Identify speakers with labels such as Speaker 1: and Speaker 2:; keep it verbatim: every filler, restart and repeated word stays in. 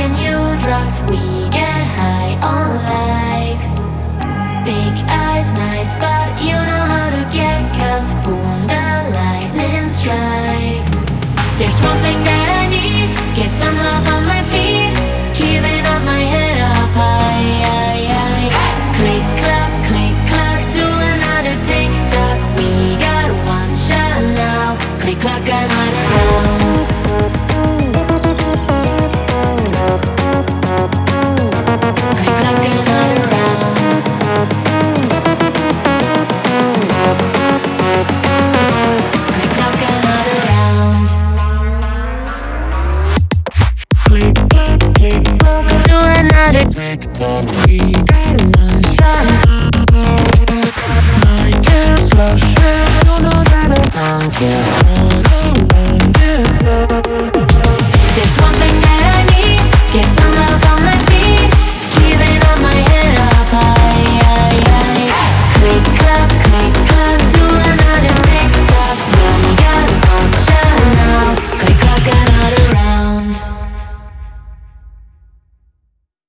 Speaker 1: and you drop. We get high on likes. Big eyes, nice, but you know how to get caught. Boom, the lightning strikes. There's one thing that I need, get some love on my feet, keeping up my head up high. Click clap, click clap, do another TikTok. We got one shot now. Click clap, another round. Click clap, another round. Click clap, another round. Click clap, click clap, do another TikTok. We got one shot now. My cares, love, share, you know that I don't care.